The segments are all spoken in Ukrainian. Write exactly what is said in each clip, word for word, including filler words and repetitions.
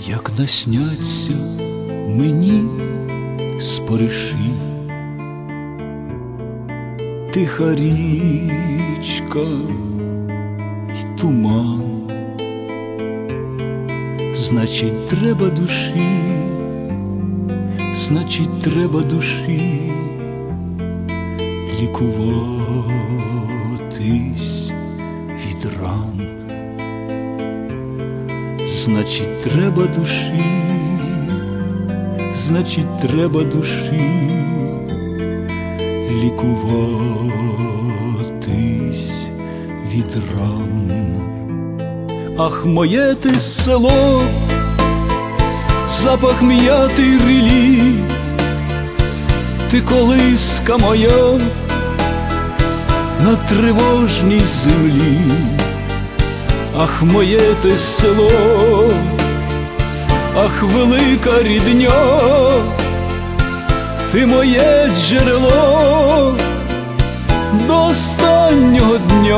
як насняться мені спориші. Тиха річка й туман, значить, треба душі, значить, треба душі лікуватись від ран. Значить, треба душі, значить, треба душі лікуватись від ран. Ах, моє ти село, запах м'яти й рілі, ти колиска моя на тривожній землі. Ах, моє ти село, ах, велика рідня, ти моє джерело до останнього дня.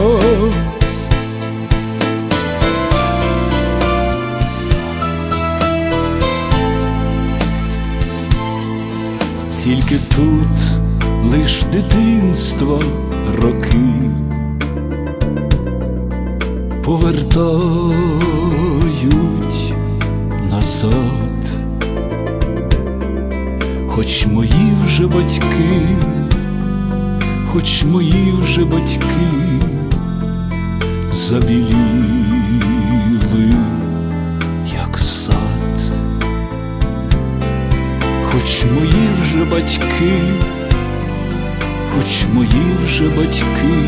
Тільки тут лиш дитинства роки повертають назад, хоч мої вже батьки, хоч мої вже батьки забіліли, як сад, хоч мої вже батьки, хоч мої вже батьки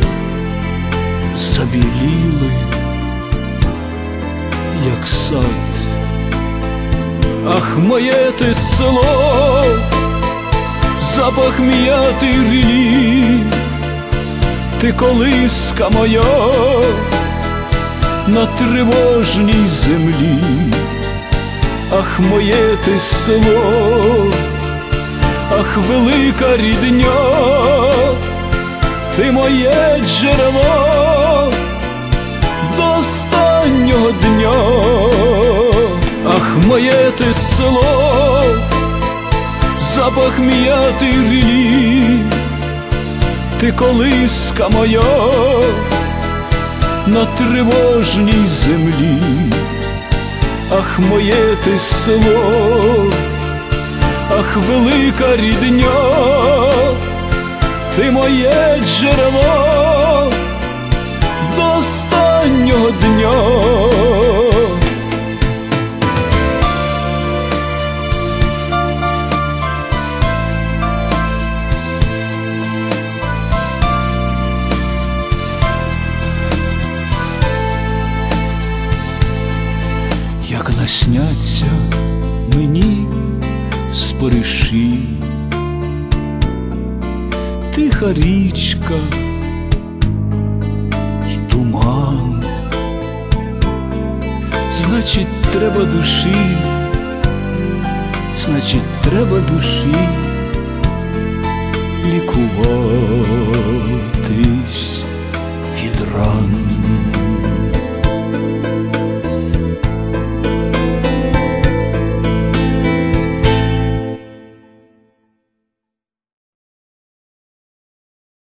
забіліли, як сад. Ах, моє ти село, запах м'яти й рілі, ти колиска моя на тривожній землі. Ах, моє ти село, ах, велика рідня, ти моє джерело до останнього дня. Ах, моє ти село, запах м'яти й рілі, ти колиска моя на тривожній землі. Ах, моє ти село, ах, велика рідня, ти моє джерело до останнього дня. Як насняться мені спориші, тиха річка й туман, значить, треба душі, значить, треба душі лікуватись від ран.